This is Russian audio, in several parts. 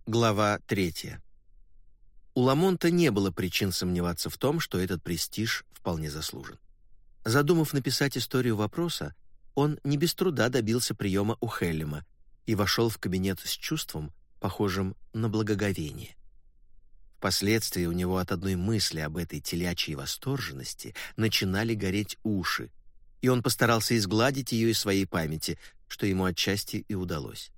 Глава 3. У Ламонта не было причин сомневаться в том, что этот престиж вполне заслужен. Задумав написать историю вопроса, он не без труда добился приема у Хеллема и вошел в кабинет с чувством, похожим на благоговение. Впоследствии у него от одной мысли об этой телячьей восторженности начинали гореть уши, и он постарался изгладить ее из своей памяти, что ему отчасти и удалось.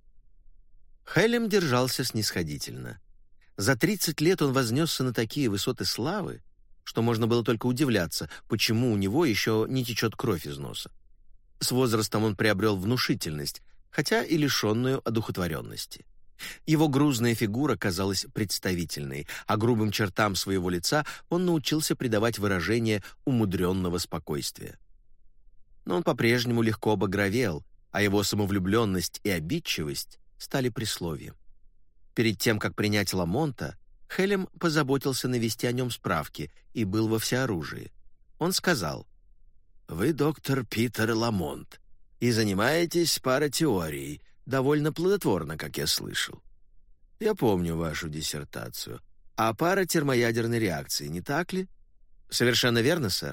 Хеллем держался снисходительно. За 30 лет он вознесся на такие высоты славы, что можно было только удивляться, почему у него еще не течет кровь из носа. С возрастом он приобрел внушительность, хотя и лишенную одухотворенности. Его грузная фигура казалась представительной, а грубым чертам своего лица он научился придавать выражение умудренного спокойствия. Но он по-прежнему легко багровел, а его самовлюбленность и обидчивость стали присловием. Перед тем, как принять Ламонта, Хеллем позаботился навести о нем справки и был во всеоружии. Он сказал: «Вы доктор Питер Ламонт и занимаетесь паратеорией, довольно плодотворно, как я слышал. Я помню вашу диссертацию. О паратермоядерной реакции, не так ли?» «Совершенно верно, сэр».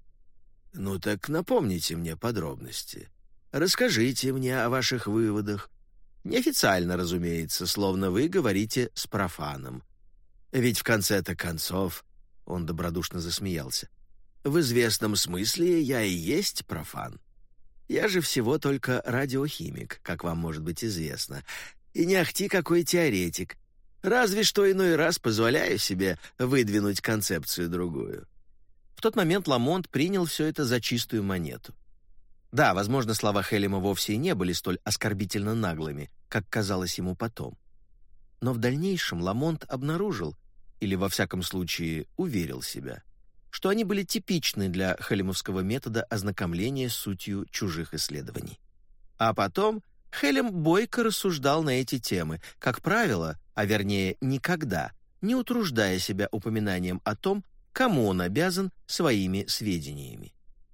«Ну так напомните мне подробности. Расскажите мне о ваших выводах. Неофициально, разумеется, словно вы говорите с профаном. Ведь в конце-то концов, — он добродушно засмеялся, — в известном смысле я и есть профан. Я же всего только радиохимик, как вам может быть известно, и не ахти какой теоретик. Разве что иной раз позволяю себе выдвинуть концепцию другую». В тот момент Ламонт принял все это за чистую монету. Да, возможно, слова Хеллема вовсе и не были столь оскорбительно наглыми, как казалось ему потом. Но в дальнейшем Ламонт обнаружил, или во всяком случае уверил себя, что они были типичны для хеллемовского метода ознакомления с сутью чужих исследований. А потом Хеллем бойко рассуждал на эти темы, как правило, а вернее никогда, не утруждая себя упоминанием о том, кому он обязан своими сведениями.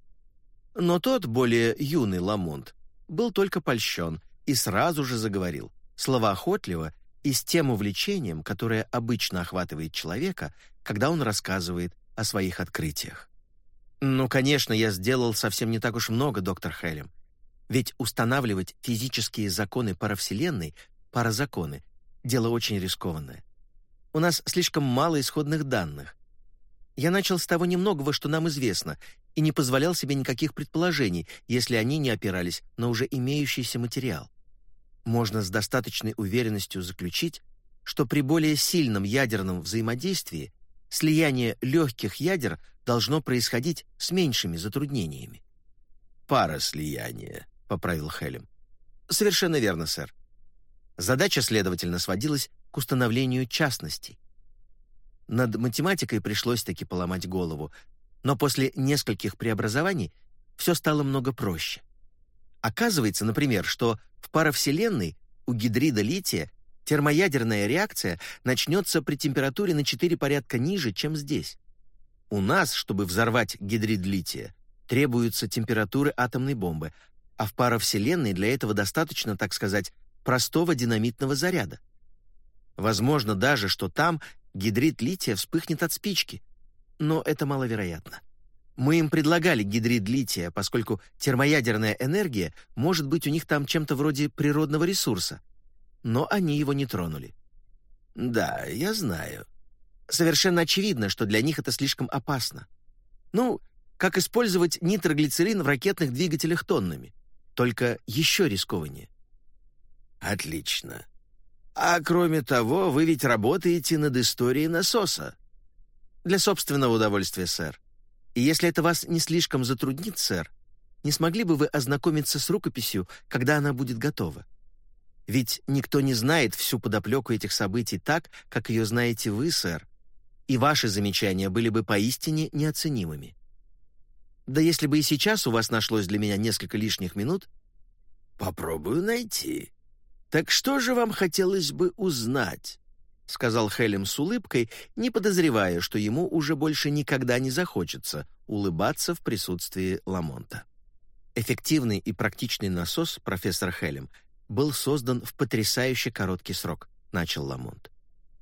Но тот, более юный Ламонт, был только польщен и сразу же заговорил, словоохотливо и с тем увлечением, которое обычно охватывает человека, когда он рассказывает о своих открытиях. «Ну, конечно, я сделал совсем не так уж много, доктор Хеллем. Ведь устанавливать физические законы паравселенной, паразаконы, дело очень рискованное. У нас слишком мало исходных данных. Я начал с того немногого, что нам известно, и не позволял себе никаких предположений, если они не опирались на уже имеющийся материал. Можно с достаточной уверенностью заключить, что при более сильном ядерном взаимодействии слияние легких ядер должно происходить с меньшими затруднениями». «Параслияние», — поправил Хеллем. «Совершенно верно, сэр. Задача, следовательно, сводилась к установлению частностей. Над математикой пришлось таки поломать голову, но после нескольких преобразований все стало много проще. Оказывается, например, что в паравселенной у гидрида лития термоядерная реакция начнется при температуре на 4 порядка ниже, чем здесь. У нас, чтобы взорвать гидрид лития, требуются температуры атомной бомбы, а в паравселенной для этого достаточно, так сказать, простого динамитного заряда. Возможно даже, что там гидрид лития вспыхнет от спички, но это маловероятно. Мы им предлагали гидрид лития, поскольку термоядерная энергия может быть у них там чем-то вроде природного ресурса, но они его не тронули. Да, я знаю. Совершенно очевидно, что для них это слишком опасно. Ну, как использовать нитроглицерин в ракетных двигателях тоннами, только еще рискованнее. Отлично. А кроме того, вы ведь работаете над историей насоса. Для собственного удовольствия, сэр. И если это вас не слишком затруднит, сэр, не смогли бы вы ознакомиться с рукописью, когда она будет готова? Ведь никто не знает всю подоплеку этих событий так, как ее знаете вы, сэр, и ваши замечания были бы поистине неоценимыми. Да если бы и сейчас у вас нашлось для меня несколько лишних минут... Попробую найти. Так что же вам хотелось бы узнать? — сказал Хеллем с улыбкой, не подозревая, что ему уже больше никогда не захочется улыбаться в присутствии Ламонта. Эффективный и практичный насос, профессор Хеллем, был создан в потрясающе короткий срок, начал Ламонт.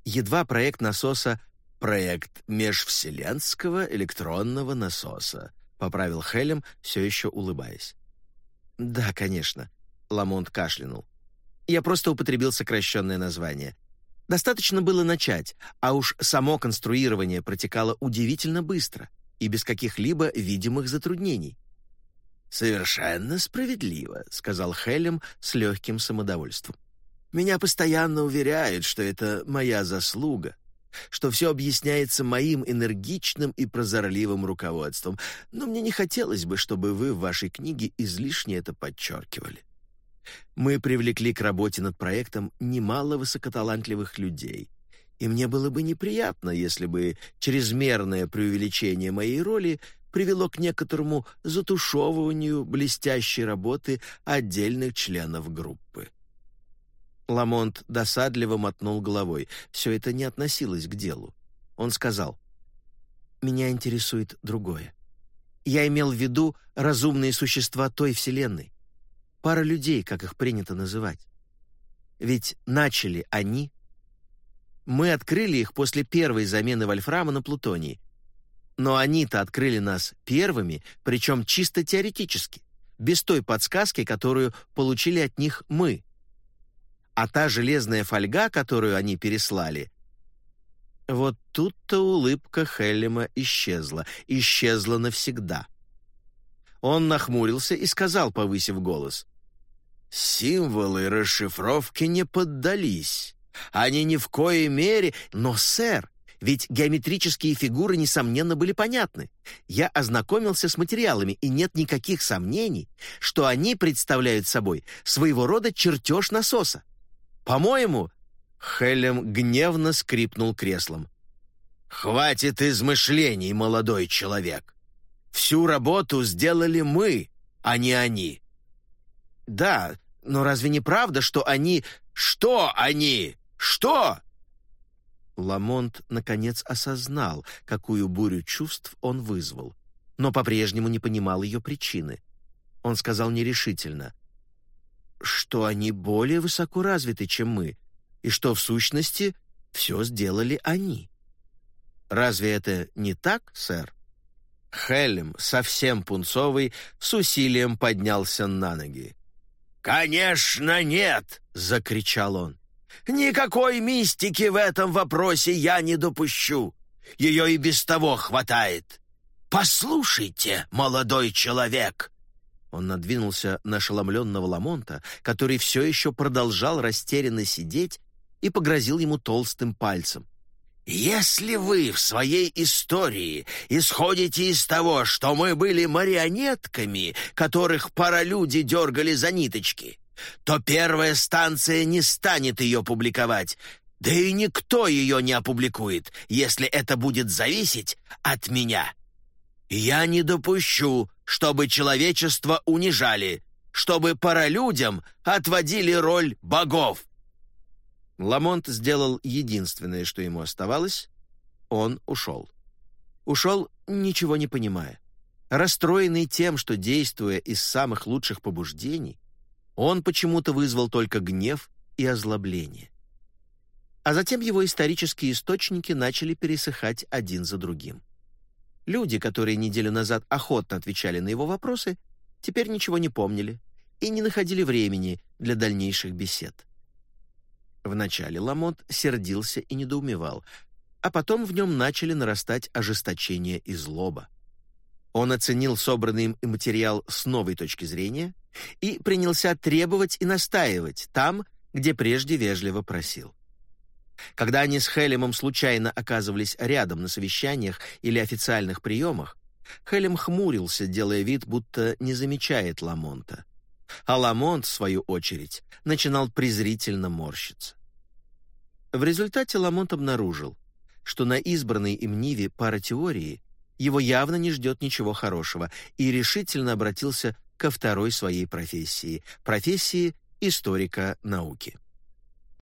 Едва проект насоса «Проект межвселенского электронного насоса», поправил Хелем, все еще улыбаясь. «Да, конечно», — Ламонт кашлянул. «Я просто употребил сокращенное название. Достаточно было начать, а уж само конструирование протекало удивительно быстро и без каких-либо видимых затруднений». «Совершенно справедливо», — сказал Хелем с легким самодовольством. «Меня постоянно уверяют, что это моя заслуга, что все объясняется моим энергичным и прозорливым руководством, но мне не хотелось бы, чтобы вы в вашей книге излишне это подчеркивали. Мы привлекли к работе над проектом немало высокоталантливых людей, и мне было бы неприятно, если бы чрезмерное преувеличение моей роли привело к некоторому затушевыванию блестящей работы отдельных членов группы». Ламонт досадливо мотнул головой. Все это не относилось к делу. Он сказал: «Меня интересует другое. Я имел в виду разумные существа той вселенной. Пара людей, как их принято называть. Ведь начали они. Мы открыли их после первой замены вольфрама на плутоний. Но они-то открыли нас первыми, причем чисто теоретически, без той подсказки, которую получили от них мы. А та железная фольга, которую они переслали...» Вот тут-то улыбка Хеллема исчезла навсегда. Он нахмурился и сказал, повысив голос: «Символы расшифровки не поддались. Они ни в коей мере... Но, сэр, ведь геометрические фигуры, несомненно, были понятны. Я ознакомился с материалами, и нет никаких сомнений, что они представляют собой своего рода чертеж насоса. По-моему...» Хелем гневно скрипнул креслом. «Хватит измышлений, молодой человек. Всю работу сделали мы, а не они». «Да, но разве не правда, что они...» «Что они? Что?» Ламонт наконец осознал, какую бурю чувств он вызвал, но по-прежнему не понимал ее причины. Он сказал нерешительно: «Что они более высоко развиты, чем мы, и что, в сущности, все сделали они. Разве это не так, сэр?» Хелем, совсем пунцовый, с усилием поднялся на ноги. «Конечно нет!» — закричал он. «Никакой мистики в этом вопросе я не допущу. Ее и без того хватает. Послушайте, молодой человек!» Он надвинулся на ошеломленного Ламонта, который все еще продолжал растерянно сидеть, и погрозил ему толстым пальцем. «Если вы в своей истории исходите из того, что мы были марионетками, которых паралюди дергали за ниточки, то первая станция не станет ее публиковать, да и никто ее не опубликует, если это будет зависеть от меня. Я не допущу, чтобы человечество унижали, чтобы паралюдям отводили роль богов». Ламонт сделал единственное, что ему оставалось. Он ушел. Ушел, ничего не понимая. Расстроенный тем, что, действуя из самых лучших побуждений, он почему-то вызвал только гнев и озлобление. А затем его исторические источники начали пересыхать один за другим. Люди, которые неделю назад охотно отвечали на его вопросы, теперь ничего не помнили и не находили времени для дальнейших бесед. Вначале Ламонт сердился и недоумевал, а потом в нем начали нарастать ожесточение и злоба. Он оценил собранный им материал с новой точки зрения и принялся требовать и настаивать там, где прежде вежливо просил. Когда они с Хелемом случайно оказывались рядом на совещаниях или официальных приемах, Хелем хмурился, делая вид, будто не замечает Ламонта. А Ламонт, в свою очередь, начинал презрительно морщиться. В результате Ламонт обнаружил, что на избранной им ниве паратеории его явно не ждет ничего хорошего, и решительно обратился ко второй своей профессии — профессии историка науки.